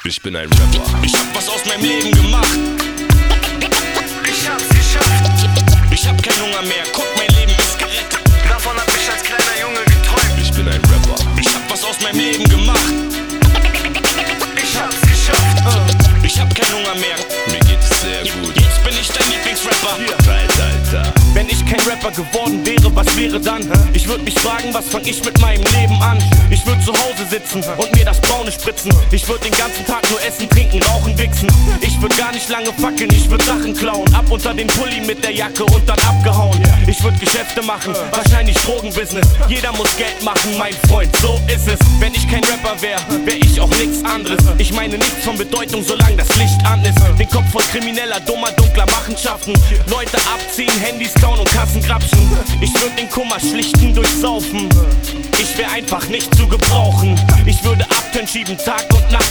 Ich bin ein Rapper. Ich hab was aus meinem Leben gemacht. Ich hab's geschafft. Ich hab keinen Hunger mehr, guck, mein Leben ist gerettet. Davon hab ich als kleiner Junge geträumt. Ich bin ein Rapper. Ich hab was aus meinem Leben gemacht. Ich hab's geschafft. Ich hab keinen Hunger mehr. Mir geht es sehr gut. Jetzt bin ich dein Lieblingsrapper. Alter. Wenn ich kein Rapper geworden wäre, was wäre dann? Ich würd mich fragen, was fang ich mit meinem Leben an? Ich würd zu Hause sitzen und mir das Braune spritzen. Ich würd den ganzen Tag nur essen, trinken, rauchen, wichsen. Ich würd gar nicht lange fackeln, ich würd Sachen klauen. Ab unter den Pulli mit der Jacke und dann abgehauen. Ich würd Geschäfte machen, wahrscheinlich Drogenbusiness. Jeder muss Geld machen, mein Freund, so ist es. Wenn ich kein Rapper wär ich auch nichts anderes. Ich meine nichts von Bedeutung, solange das Licht an ist. Den Kopf voll krimineller, dummer, dunkler Machenschaften. Leute abziehen, Handys klauen und Kassen grapschen. Ich würd den Kummer schlichten durch Saufen. Ich wär einfach nicht zu gebrauchen. Ich würde Abturn schieben, Tag und Nacht